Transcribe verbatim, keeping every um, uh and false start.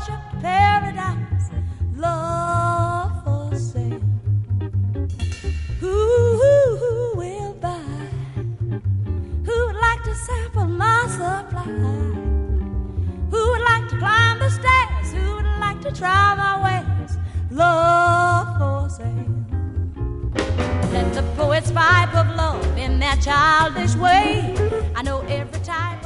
worship paradise, love for sale. Who, who, who will buy? Who would like to sample my supply? Who would like to climb the stairs? Who would like to try my ways? Love for sale. Let the poets pipe of love in their childish way. I know every type